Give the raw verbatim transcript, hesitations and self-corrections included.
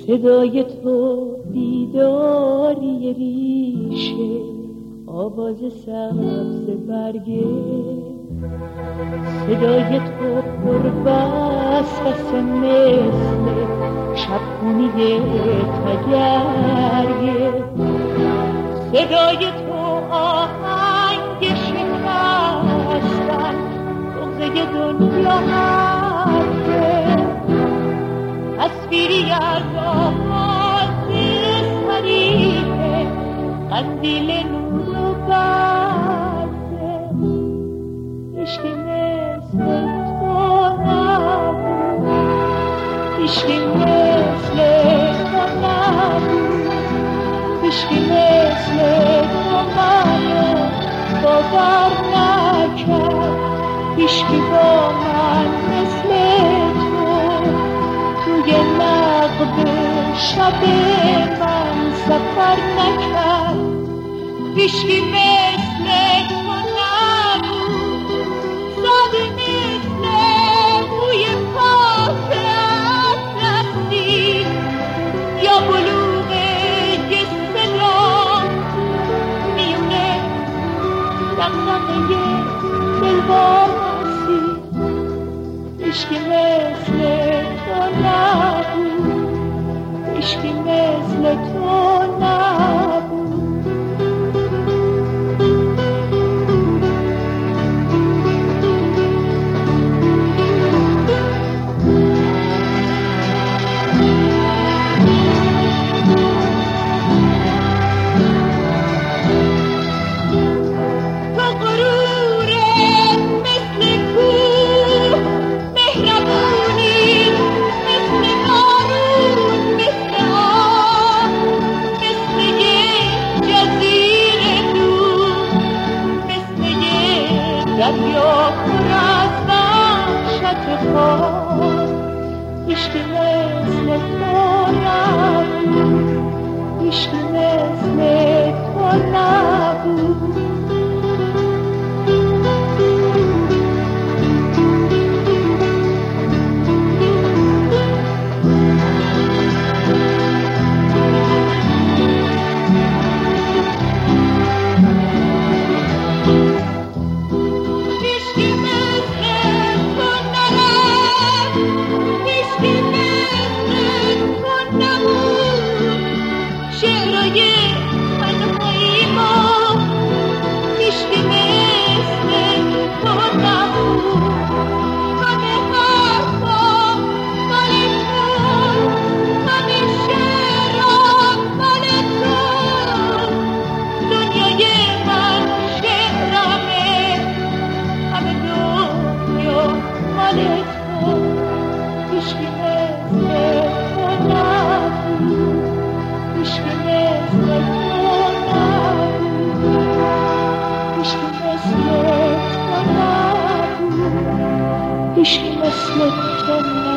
صدای تو بیداری ریشه، آواز سبز برگه، صدای تو پروسوس مثل شبخونی تگرگه، صدای تو آهنگ شکستن بغضه دنیا حرفه، تصویری از آغاز صریحه، قندیل نور و برده، عشقی مثل تو نبود، عشقی مثل تو نبود، عشقی مثل تو منو باور نکرد، عشقی با من مثل تو توی نقب شب من سفر نکرد، عشقی مثل تو نبود، ساده مثل بوی فاتحت رفتی، یا بلوغ یه صدا میونه دقدقه دلواسی، عشقی مثل تو نبود، عشقی مثل تو نبود. عشقی مثل تو نبود، عشقی مثل تو نبود. عشقی مثل تو